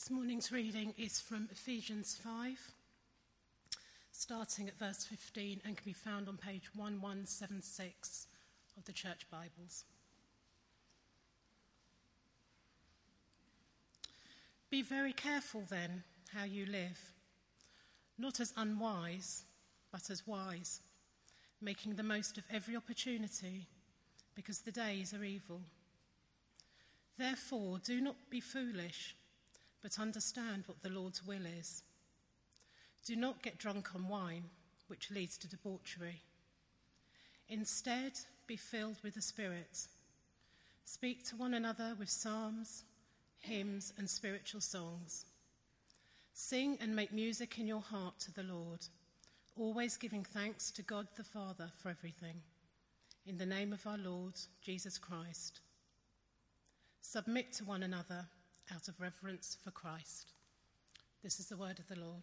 This morning's reading is from Ephesians 5, starting at verse 15, and can be found on page 1176 of the Church Bibles. Be very careful then how you live, not as unwise, but as wise, making the most of every opportunity, because the days are evil. Therefore, do not be foolish, but understand what the Lord's will is. Do not get drunk on wine, which leads to debauchery. Instead, be filled with the Spirit. Speak to one another with psalms, hymns, and spiritual songs. Sing and make music in your heart to the Lord, always giving thanks to God the Father for everything, in the name of our Lord Jesus Christ. Submit to one another out of reverence for Christ. This is the word of the Lord.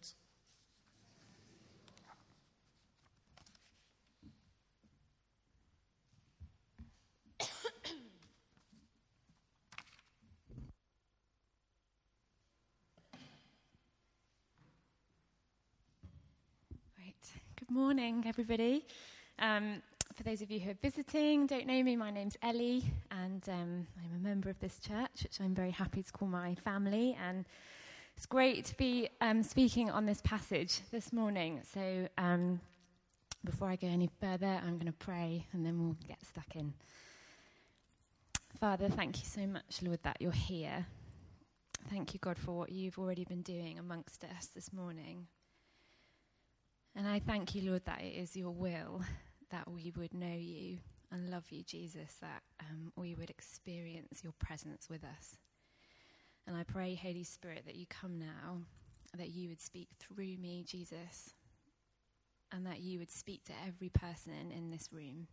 Good morning, everybody. For those of you who are visiting, don't know me, my name's Ellie, and I'm a member of this church, which I'm very happy to call my family, and it's great to be speaking on this passage this morning. So before I go any further, I'm going to pray, and then we'll get stuck in. Father, thank you so much, Lord, that you're here. Thank you, God, for what you've already been doing amongst us this morning. And I thank you, Lord, that it is your will that we would know you and love you, Jesus, that we would experience your presence with us. And I pray, Holy Spirit, that you come now, that you would speak through me, Jesus, and that you would speak to every person in this room.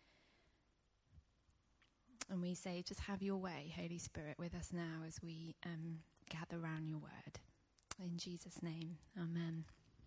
And we say, just have your way, Holy Spirit, with us now as we gather around your word. In Jesus' name, amen.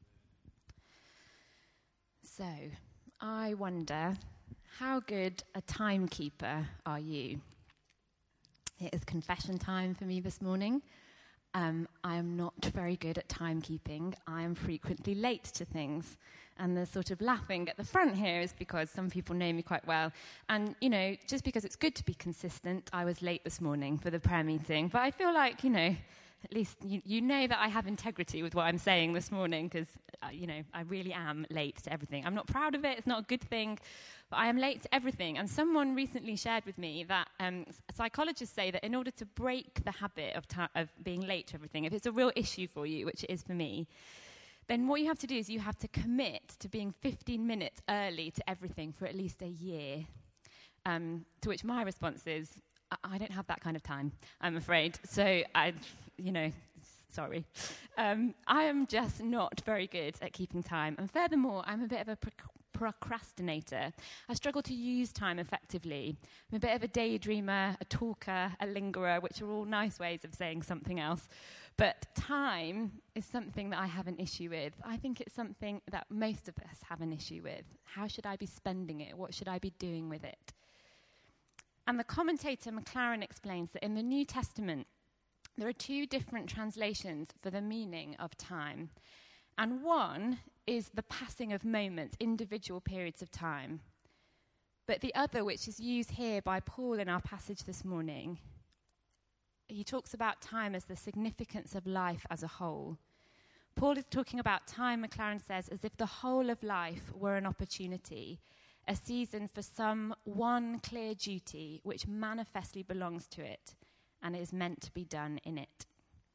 So, I wonder, how good a timekeeper are you? It is confession time for me this morning. I am not very good at timekeeping. I am frequently late to things. And the sort of laughing at the front here is because some people know me quite well. And, you know, just because it's good to be consistent, I was late this morning for the prayer meeting. But I feel like, you know, at least you know that I have integrity with what I'm saying this morning because, I really am late to everything. I'm not proud of it. It's not a good thing. But I am late to everything. And someone recently shared with me that psychologists say that in order to break the habit of being late to everything, if it's a real issue for you, which it is for me, then what you have to do is you have to commit to being 15 minutes early to everything for at least a year. To which my response is, I don't have that kind of time, I'm afraid. So sorry. I am just not very good at keeping time. And furthermore, I'm a bit of a procrastinator. I struggle to use time effectively. I'm a bit of a daydreamer, a talker, a lingerer, which are all nice ways of saying something else. But time is something that I have an issue with. I think it's something that most of us have an issue with. How should I be spending it? What should I be doing with it? And the commentator McLaren explains that in the New Testament, there are two different translations for the meaning of time. And one is the passing of moments, individual periods of time. But the other, which is used here by Paul in our passage this morning, he talks about time as the significance of life as a whole. Paul is talking about time, McLaren says, as if the whole of life were an opportunity, a season for some one clear duty which manifestly belongs to it and is meant to be done in it.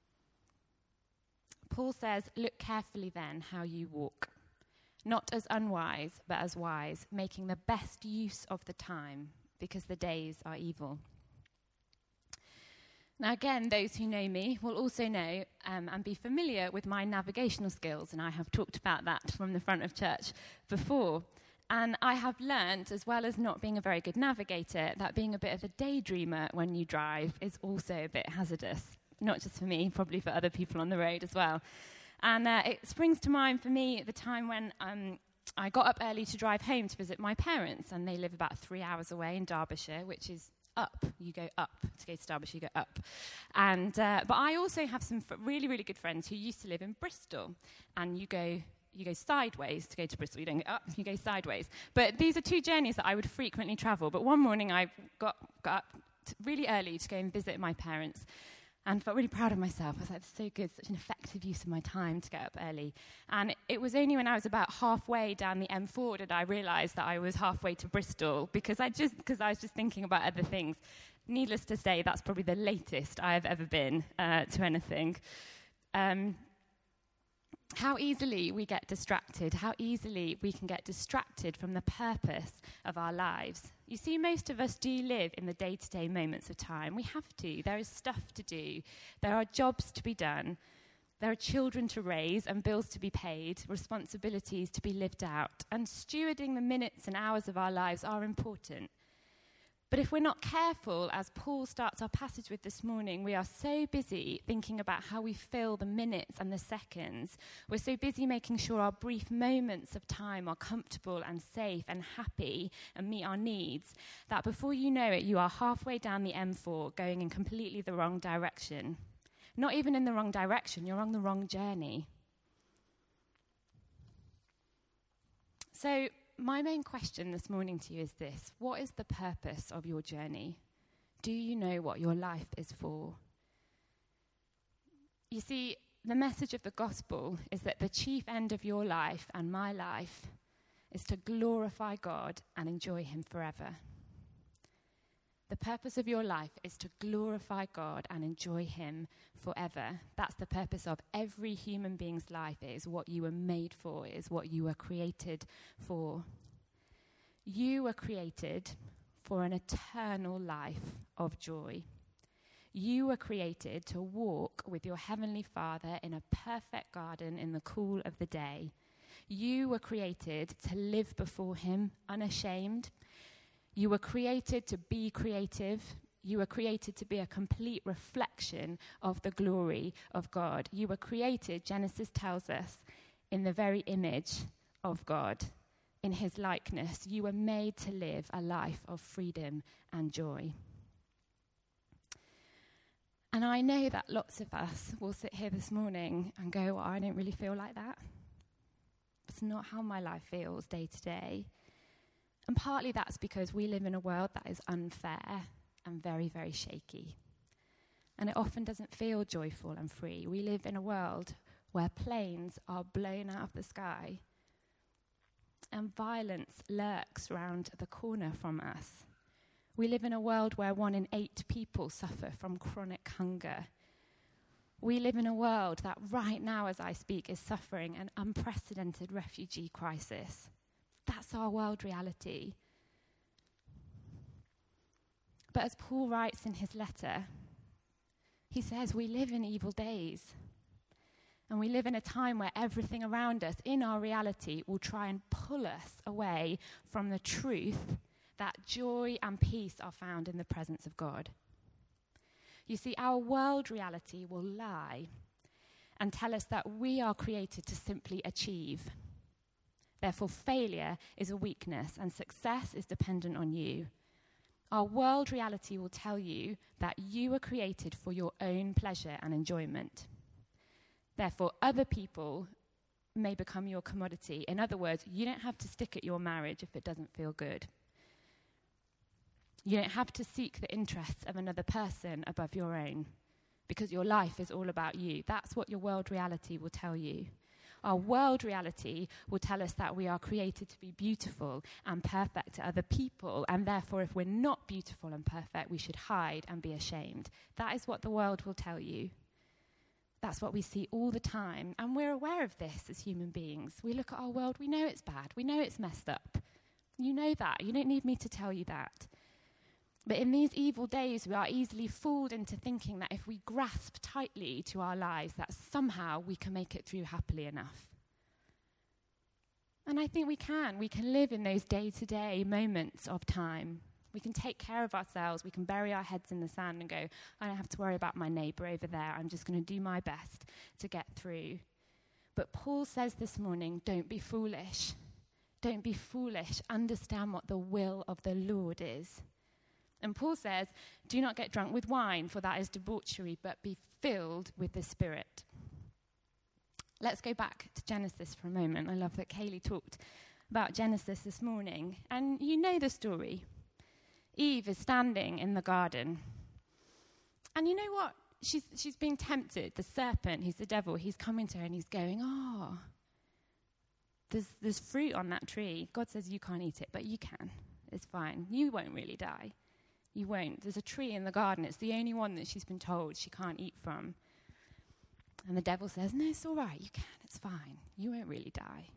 Paul says, look carefully then how you walk, not as unwise, but as wise, making the best use of the time, because the days are evil. Now again, those who know me will also know and be familiar with my navigational skills, and I have talked about that from the front of church before. And I have learned, as well as not being a very good navigator, that being a bit of a daydreamer when you drive is also a bit hazardous. Not just for me, probably for other people on the road as well. And it springs to mind for me the time when I got up early to drive home to visit my parents, and they live about 3 hours away in Derbyshire, which is up. You go up. To go to Derbyshire, you go up. And but I also have some really, really good friends who used to live in Bristol. And you go sideways to go to Bristol. You don't go up, you go sideways. But these are two journeys that I would frequently travel. But one morning I got up really early to go and visit my parents and felt really proud of myself. I was like, that's so good, such an effective use of my time to get up early. And it was only when I was about halfway down the M4 that I realised that I was halfway to Bristol because I was just thinking about other things. Needless to say, that's probably the latest I have ever been to anything. How easily we get distracted, how easily we can get distracted from the purpose of our lives. You see, most of us do live in the day-to-day moments of time. We have to. There is stuff to do. There are jobs to be done. There are children to raise and bills to be paid, responsibilities to be lived out. And stewarding the minutes and hours of our lives are important. But if we're not careful, as Paul starts our passage with this morning, we are so busy thinking about how we fill the minutes and the seconds. We're so busy making sure our brief moments of time are comfortable and safe and happy and meet our needs, that before you know it, you are halfway down the M4 going in completely the wrong direction. Not even in the wrong direction, you're on the wrong journey. So, my main question this morning to you is this: what is the purpose of your journey? Do you know what your life is for? You see, the message of the gospel is that the chief end of your life and my life is to glorify God and enjoy him forever. The purpose of your life is to glorify God and enjoy him forever. That's the purpose of every human being's life. It is what you were made for. It is what you were created for. You were created for an eternal life of joy. You were created to walk with your heavenly Father in a perfect garden in the cool of the day. You were created to live before him unashamed. You were created to be creative. You were created to be a complete reflection of the glory of God. You were created, Genesis tells us, in the very image of God, in his likeness. You were made to live a life of freedom and joy. And I know that lots of us will sit here this morning and go, well, I don't really feel like that. It's not how my life feels day to day. And partly that's because we live in a world that is unfair and very, very shaky. And it often doesn't feel joyful and free. We live in a world where planes are blown out of the sky and violence lurks round the corner from us. We live in a world where 1 in 8 people suffer from chronic hunger. We live in a world that right now, as I speak, is suffering an unprecedented refugee crisis. That's our world reality. But as Paul writes in his letter, he says we live in evil days. And we live in a time where everything around us in our reality will try and pull us away from the truth that joy and peace are found in the presence of God. You see, our world reality will lie and tell us that we are created to simply achieve. Therefore, failure is a weakness and success is dependent on you. Our world reality will tell you that you were created for your own pleasure and enjoyment. Therefore, other people may become your commodity. In other words, you don't have to stick at your marriage if it doesn't feel good. You don't have to seek the interests of another person above your own because your life is all about you. That's what your world reality will tell you. Our world reality will tell us that we are created to be beautiful and perfect to other people, and therefore if we're not beautiful and perfect, we should hide and be ashamed. That is what the world will tell you. That's what we see all the time, and we're aware of this as human beings. We look at our world, we know it's bad, we know it's messed up. You know that, you don't need me to tell you that. But in these evil days, we are easily fooled into thinking that if we grasp tightly to our lives, that somehow we can make it through happily enough. And I think we can. We can live in those day-to-day moments of time. We can take care of ourselves. We can bury our heads in the sand and go, I don't have to worry about my neighbour over there. I'm just going to do my best to get through. But Paul says this morning, don't be foolish. Don't be foolish. Understand what the will of the Lord is. And Paul says, do not get drunk with wine, for that is debauchery, but be filled with the Spirit. Let's go back to Genesis for a moment. I love that Kaylee talked about Genesis this morning. And you know the story. Eve is standing in the garden. And you know what? She's being tempted. The serpent, he's the devil, he's coming to her and he's going, there's fruit on that tree. God says you can't eat it, but you can. It's fine. You won't really die. You won't. There's a tree in the garden. It's the only one that she's been told she can't eat from. And the devil says, no, it's all right. You can. It's fine. You won't really die.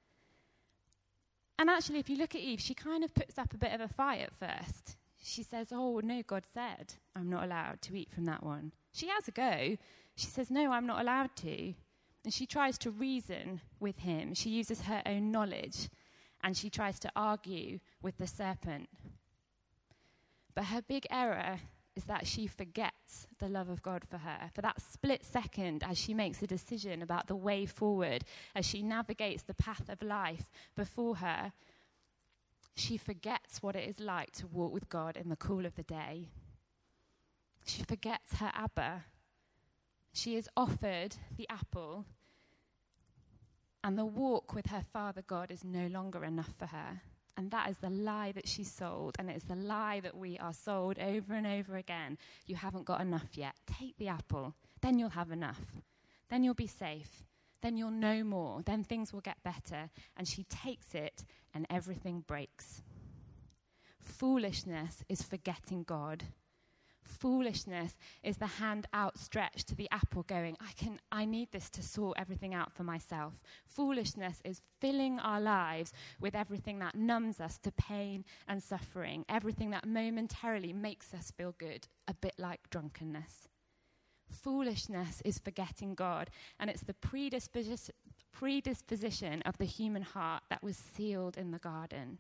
And actually, if you look at Eve, she kind of puts up a bit of a fight at first. She says, oh, no, God said I'm not allowed to eat from that one. She has a go. She says, no, I'm not allowed to. And she tries to reason with him. She uses her own knowledge. And she tries to argue with the serpent. But her big error is that she forgets the love of God for her. For that split second, as she makes a decision about the way forward, as she navigates the path of life before her, she forgets what it is like to walk with God in the cool of the day. She forgets her Abba. She is offered the apple, and the walk with her Father God is no longer enough for her. And that is the lie that she's sold, and it's the lie that we are sold over and over again. You haven't got enough yet. Take the apple. Then you'll have enough. Then you'll be safe. Then you'll know more. Then things will get better. And she takes it, and everything breaks. Foolishness is forgetting God. Foolishness is the hand outstretched to the apple going, I need this to sort everything out for myself. Foolishness is filling our lives with everything that numbs us to pain and suffering, everything that momentarily makes us feel good, a bit like drunkenness. Foolishness is forgetting God, and it's the predisposition of the human heart that was sealed in the garden.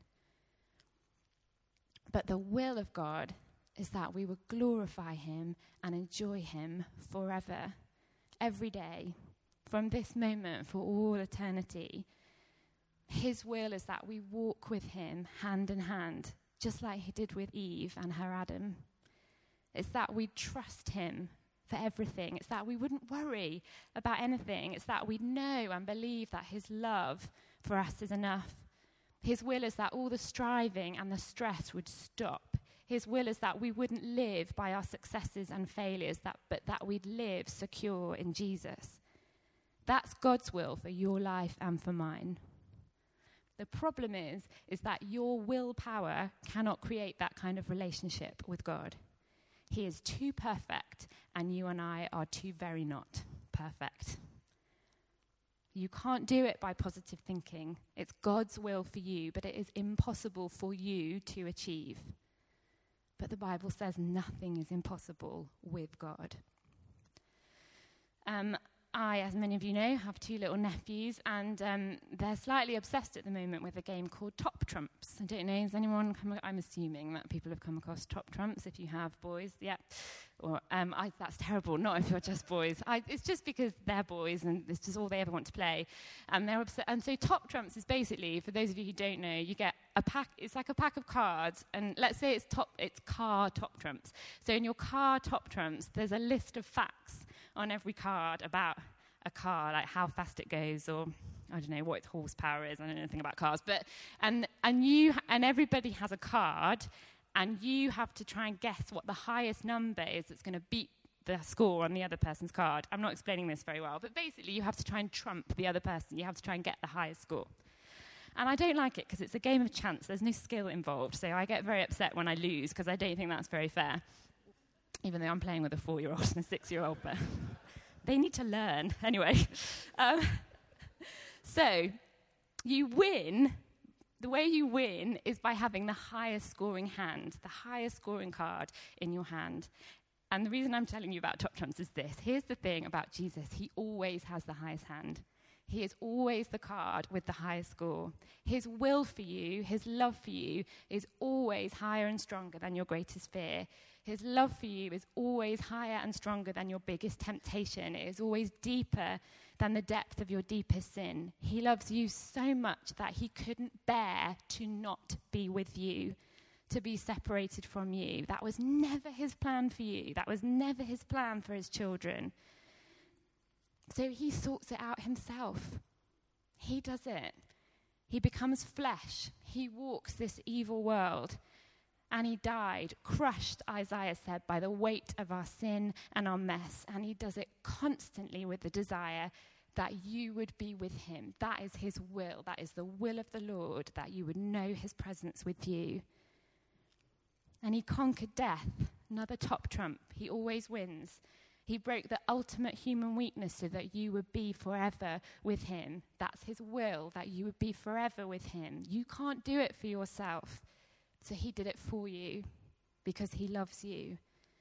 But the will of God is that we would glorify him and enjoy him forever, every day, from this moment for all eternity. His will is that we walk with him hand in hand, just like he did with Eve and her Adam. It's that we trust him for everything. It's that we wouldn't worry about anything. It's that we know and believe that his love for us is enough. His will is that all the striving and the stress would stop. His will is that we wouldn't live by our successes and failures, but that we'd live secure in Jesus. That's God's will for your life and for mine. The problem is that your willpower cannot create that kind of relationship with God. He is too perfect, and you and I are too very not perfect. You can't do it by positive thinking. It's God's will for you, but it is impossible for you to achieve. But the Bible says nothing is impossible with God. I, as many of you know, have two little nephews, and they're slightly obsessed at the moment with a game called Top Trumps. I don't know, has anyone I'm assuming that people have come across Top Trumps. If you have boys, yeah. Or that's terrible, not if you're just boys. It's just because they're boys, and it's just all they ever want to play. And they're obsessed. And so Top Trumps is basically, for those of you who don't know, you get a pack. It's like a pack of cards, and let's say it's car Top Trumps. So in your car Top Trumps, there's a list of facts on every card about a car, like how fast it goes, or I don't know what its horsepower is. I don't know anything about cars, but and everybody has a card, and you have to try and guess what the highest number is that's going to beat the score on the other person's card. I'm not explaining this very well, but basically you have to try and trump the other person. You have to try and get the highest score. And I don't like it because it's a game of chance. There's no skill involved, so I get very upset when I lose because I don't think that's very fair. Even though I'm playing with a 4-year-old and a 6-year-old, but they need to learn. Anyway, so you win. The way you win is by having the highest scoring hand, the highest scoring card in your hand. And the reason I'm telling you about Top Trumps is this. Here's the thing about Jesus. He always has the highest hand. He is always the card with the highest score. His will for you, his love for you, is always higher and stronger than your greatest fear. His love for you is always higher and stronger than your biggest temptation. It is always deeper than the depth of your deepest sin. He loves you so much that he couldn't bear to not be with you. to be separated from you. That was never his plan for you. That was never his plan for his children. So he sorts it out himself. He does it. He becomes flesh. He walks this evil world. And he died, crushed, Isaiah said, by the weight of our sin and our mess. And he does it constantly with the desire that you would be with him. That is his will. That is the will of the Lord, that you would know his presence with you. And he conquered death, another top trump. He always wins. He broke the ultimate human weakness so that you would be forever with him. That's his will, that you would be forever with him. You can't do it for yourself. So he did it for you because he loves you.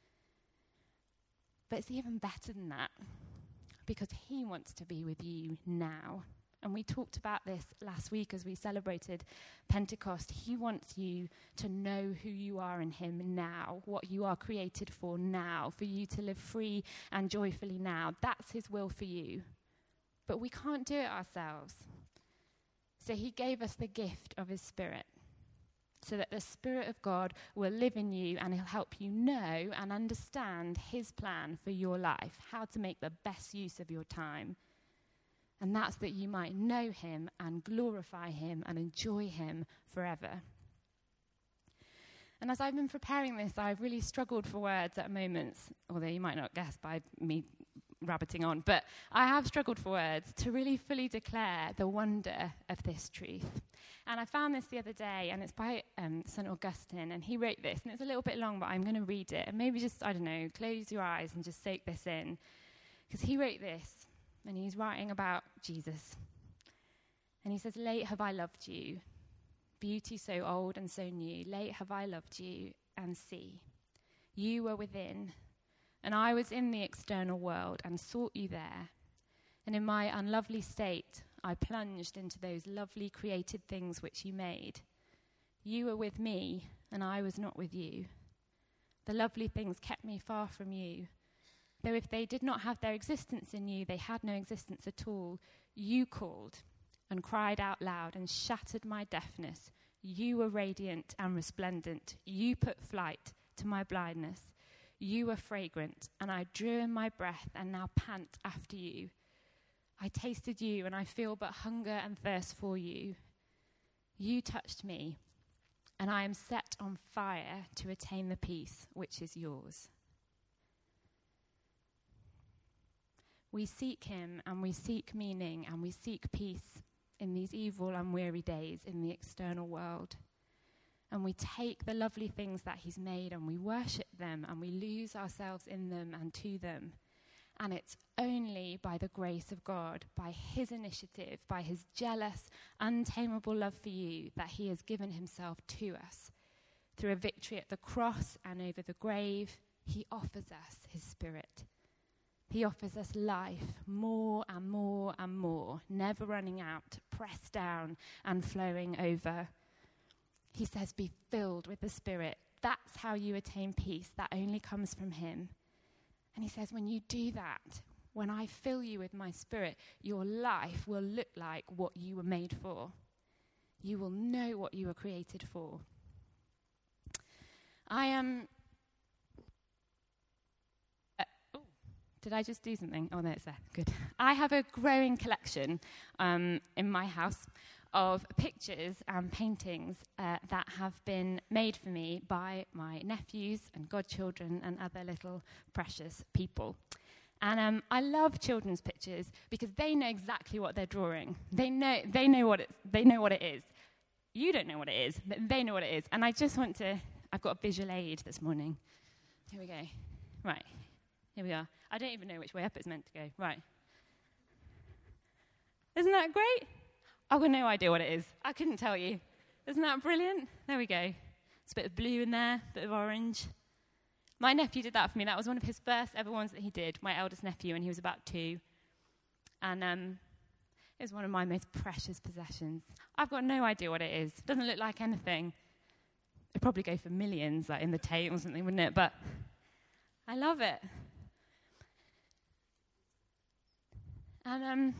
But it's even better than that, because he wants to be with you now. And we talked about this last week as we celebrated Pentecost. He wants you to know who you are in him now, what you are created for now, for you to live free and joyfully now. That's his will for you. But we can't do it ourselves. So he gave us the gift of his Spirit, so that the Spirit of God will live in you and he'll help you know and understand his plan for your life, how to make the best use of your time. And that's that you might know him and glorify him and enjoy him forever. And as I've been preparing this, I've really struggled for words at moments, although you might not guess by me rabbiting on, but I have struggled for words to really fully declare the wonder of this truth. And I found this the other day, and it's by St. Augustine, and he wrote this, and it's a little bit long, but I'm going to read it, and maybe just, I don't know, close your eyes and just soak this in, because he wrote this, and he's writing about Jesus. And he says, "Late have I loved you, beauty so old and so new. Late have I loved you, and see, you were within, and I was in the external world and sought you there. And in my unlovely state, I plunged into those lovely created things which you made. You were with me, and I was not with you. The lovely things kept me far from you. Though if they did not have their existence in you, they had no existence at all. You called and cried out loud and shattered my deafness. You were radiant and resplendent. You put flight to my blindness. You were fragrant, and I drew in my breath and now pant after you. I tasted you, and I feel but hunger and thirst for you. You touched me, and I am set on fire to attain the peace which is yours." We seek him, and we seek meaning, and we seek peace in these evil and weary days in the external world. And we take the lovely things that he's made, and we worship them, and we lose ourselves in them and to them. And it's only by the grace of God, by his initiative, by his jealous, untamable love for you, that he has given himself to us. Through a victory at the cross and over the grave, he offers us his Spirit. He offers us life, more and more and more, never running out, pressed down and flowing over. He says, be filled with the Spirit. That's how you attain peace. That only comes from him. And he says, when you do that, when I fill you with my Spirit, your life will look like what you were made for. You will know what you were created for. Did I just do something? Oh, no, it's there. Good. I have a growing collection in my house of pictures and paintings that have been made for me by my nephews and godchildren and other little precious people. And I love children's pictures because they know exactly what they're drawing. They know what it is. You don't know what it is, but they know what it is. And I just want to. I've got a visual aid this morning. Here we go. Right. Here we are. I don't even know which way up it's meant to go. Right. Isn't that great? I've got no idea what it is. I couldn't tell you. Isn't that brilliant? There we go. There's a bit of blue in there, a bit of orange. My nephew did that for me. That was one of his first ever ones that he did, my eldest nephew, when he was about 2. And it was one of my most precious possessions. I've got no idea what it is. It doesn't look like anything. It'd probably go for millions, like in the Tate or something, wouldn't it? But I love it. And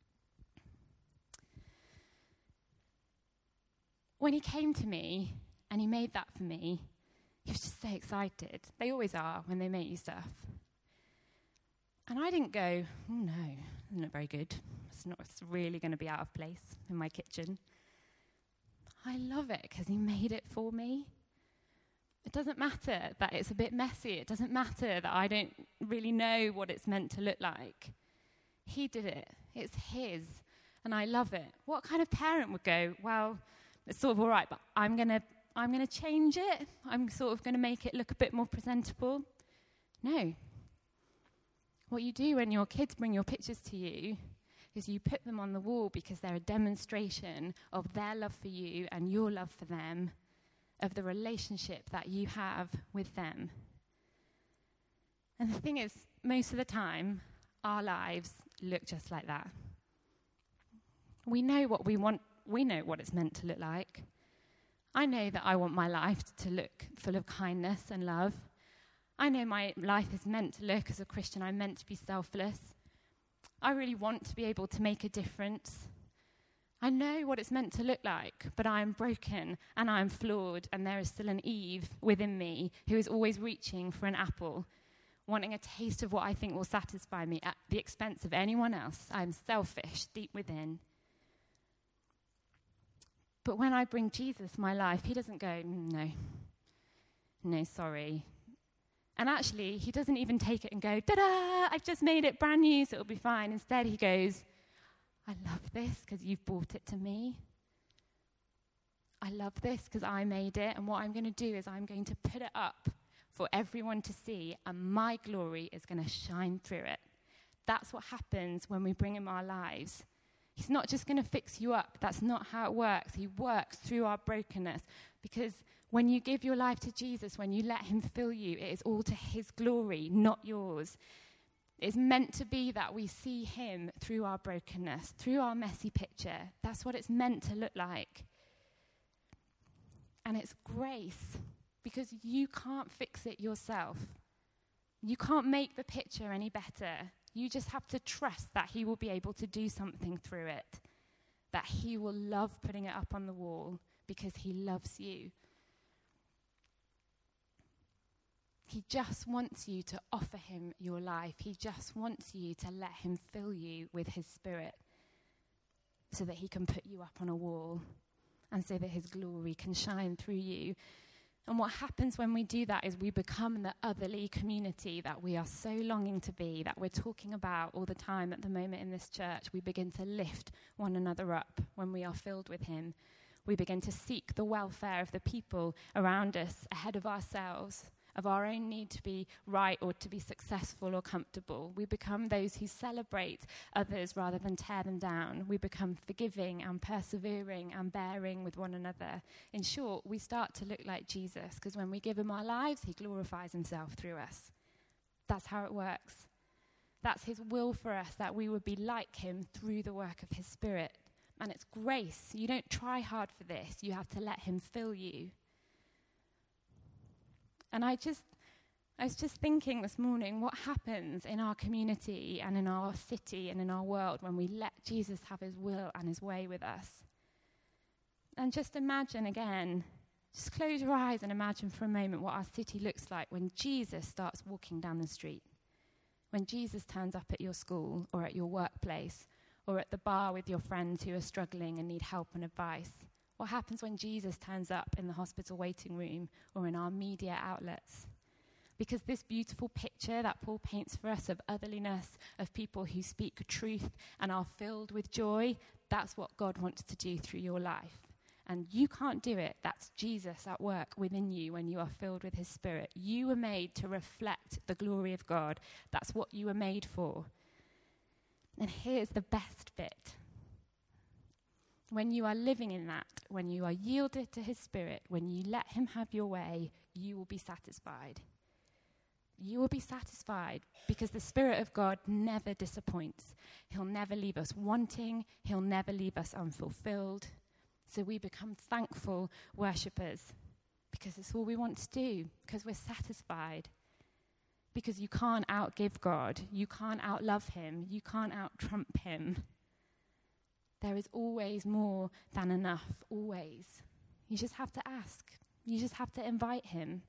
when he came to me And he made that for me. He was just so excited. They always are when they make you stuff. And I didn't go, oh no, isn't it very good? It's really going to be out of place in my kitchen. I love it because he made it for me. It doesn't matter that it's a bit messy. It doesn't matter that I don't really know what it's meant to look like. He did it. It's his. And I love it. What kind of parent would go, well, it's sort of all right, but I'm going to change it. I'm sort of going to make it look a bit more presentable. No. What you do when your kids bring your pictures to you is you put them on the wall because they're a demonstration of their love for you and your love for them, of the relationship that you have with them. And the thing is, most of the time, our lives look just like that. We know what we want. We know what it's meant to look like. I know that I want my life to look full of kindness and love. I know my life is meant to look, as a Christian, I'm meant to be selfless. I really want to be able to make a difference. I know what it's meant to look like, but I am broken and I am flawed, and there is still an Eve within me who is always reaching for an apple, wanting a taste of what I think will satisfy me at the expense of anyone else. I am selfish deep within. But when I bring Jesus my life, he doesn't go, no, sorry. And actually, he doesn't even take it and go, ta-da, I've just made it brand new, so it'll be fine. Instead, he goes, I love this because you've brought it to me. I love this because I made it, and what I'm going to do is I'm going to put it up for everyone to see, and my glory is going to shine through it. That's what happens when we bring him our lives. He's not just going to fix you up. That's not how it works. He works through our brokenness, because when you give your life to Jesus, when you let him fill you, it is all to his glory, not yours. It's meant to be that we see him through our brokenness, through our messy picture. That's what it's meant to look like. And it's grace, because you can't fix it yourself. You can't make the picture any better. You just have to trust that he will be able to do something through it, that he will love putting it up on the wall because he loves you. He just wants you to offer him your life. He just wants you to let him fill you with his spirit so that he can put you up on a wall and so that his glory can shine through you. And what happens when we do that is we become the otherly community that we are so longing to be, that we're talking about all the time at the moment in this church. We begin to lift one another up when we are filled with him. We begin to seek the welfare of the people around us ahead of ourselves, of our own need to be right or to be successful or comfortable. We become those who celebrate others rather than tear them down. We become forgiving and persevering and bearing with one another. In short, we start to look like Jesus, because when we give him our lives, he glorifies himself through us. That's how it works. That's his will for us, that we would be like him through the work of his Spirit. And it's grace. You don't try hard for this. You have to let him fill you. And I was just thinking this morning, what happens in our community and in our city and in our world when we let Jesus have his will and his way with us? And just imagine again, just close your eyes and imagine for a moment what our city looks like when Jesus starts walking down the street. When Jesus turns up at your school or at your workplace or at the bar with your friends who are struggling and need help and advice. What happens when Jesus turns up in the hospital waiting room or in our media outlets? Because this beautiful picture that Paul paints for us of otherliness, of people who speak truth and are filled with joy, that's what God wants to do through your life. And you can't do it. That's Jesus at work within you when you are filled with his Spirit. You were made to reflect the glory of God. That's what you were made for. And here's the best bit. When you are living in that, when you are yielded to his Spirit, when you let him have your way, you will be satisfied. You will be satisfied because the Spirit of God never disappoints. He'll never leave us wanting. He'll never leave us unfulfilled. So we become thankful worshippers because it's all we want to do, because we're satisfied. Because you can't outgive God. You can't outlove him. You can't out-trump him. There is always more than enough, always. You just have to ask. You just have to invite him.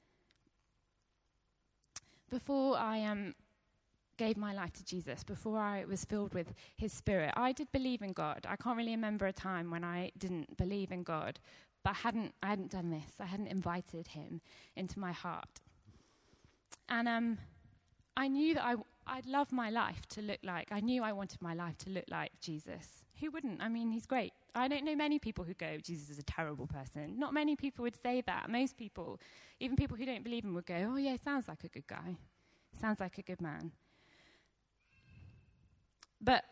Before I gave my life to Jesus, before I was filled with his Spirit, I did believe in God. I can't really remember a time when I didn't believe in God, but I hadn't done this. I hadn't invited him into my heart. And I knew that I'd love my life to look like, I knew I wanted my life to look like Jesus. Who wouldn't? I mean, he's great. I don't know many people who go, Jesus is a terrible person. Not many people would say that. Most people, even people who don't believe him, would go, oh yeah, sounds like a good guy. Sounds like a good man. But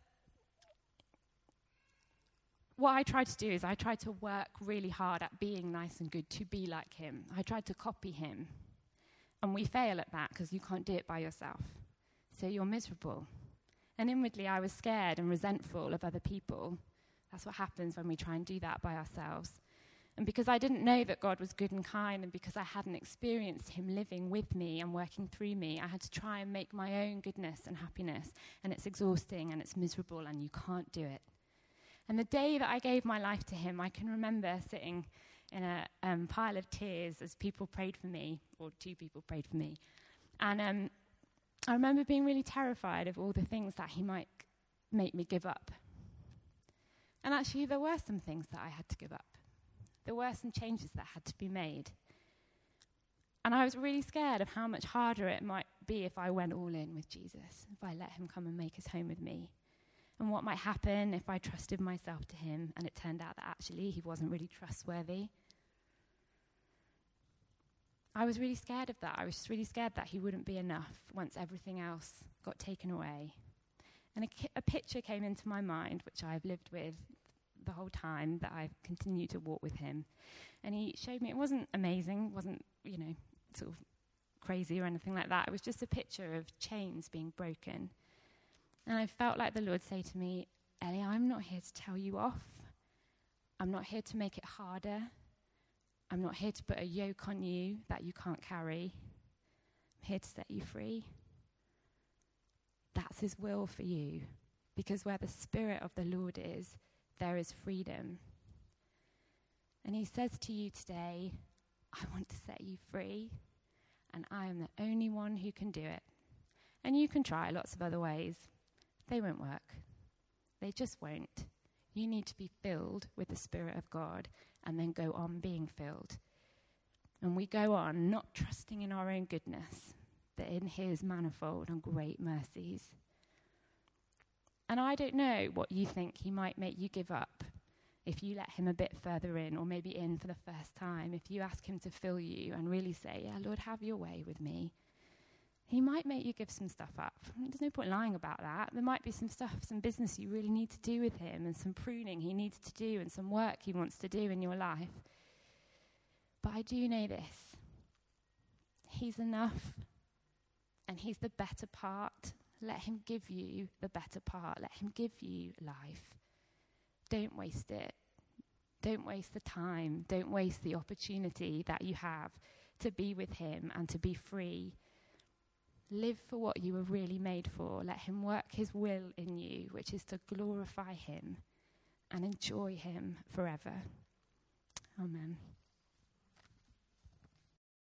what I tried to do is I tried to work really hard at being nice and good to be like him. I tried to copy him. And we fail at that because you can't do it by yourself. So you're miserable. And inwardly I was scared and resentful of other people. That's what happens when we try and do that by ourselves. And because I didn't know that God was good and kind, and because I hadn't experienced him living with me and working through me, I had to try and make my own goodness and happiness. And it's exhausting and it's miserable and you can't do it. And the day that I gave my life to him, I can remember sitting in a pile of tears as people prayed for me, or 2 people prayed for me. And I remember being really terrified of all the things that he might make me give up. And actually, there were some things that I had to give up. There were some changes that had to be made. And I was really scared of how much harder it might be if I went all in with Jesus, if I let him come and make his home with me. And what might happen if I trusted myself to him and it turned out that actually he wasn't really trustworthy. I was really scared of that. I was just really scared that he wouldn't be enough once everything else got taken away. And a picture came into my mind, which I've lived with the whole time that I've continued to walk with him. And he showed me, it wasn't amazing, wasn't, sort of crazy or anything like that. It was just a picture of chains being broken. And I felt like the Lord say to me, Ellie, I'm not here to tell you off. I'm not here to make it harder. I'm not here to put a yoke on you that you can't carry. I'm here to set you free. That's his will for you. Because where the Spirit of the Lord is, there is freedom. And he says to you today, I want to set you free. And I am the only one who can do it. And you can try lots of other ways. They won't work. They just won't. You need to be filled with the Spirit of God and then go on being filled. And we go on not trusting in our own goodness, but in his manifold and great mercies. And I don't know what you think he might make you give up if you let him a bit further in, or maybe in for the first time, if you ask him to fill you and really say, yeah, Lord, have your way with me. He might make you give some stuff up. There's no point lying about that. There might be some stuff, some business you really need to do with him, and some pruning he needs to do, and some work he wants to do in your life. But I do know this. He's enough, and he's the better part. Let him give you the better part. Let him give you life. Don't waste it. Don't waste the time. Don't waste the opportunity that you have to be with him and to be free. Live for what you were really made for. Let him work his will in you, which is to glorify him and enjoy him forever. Amen.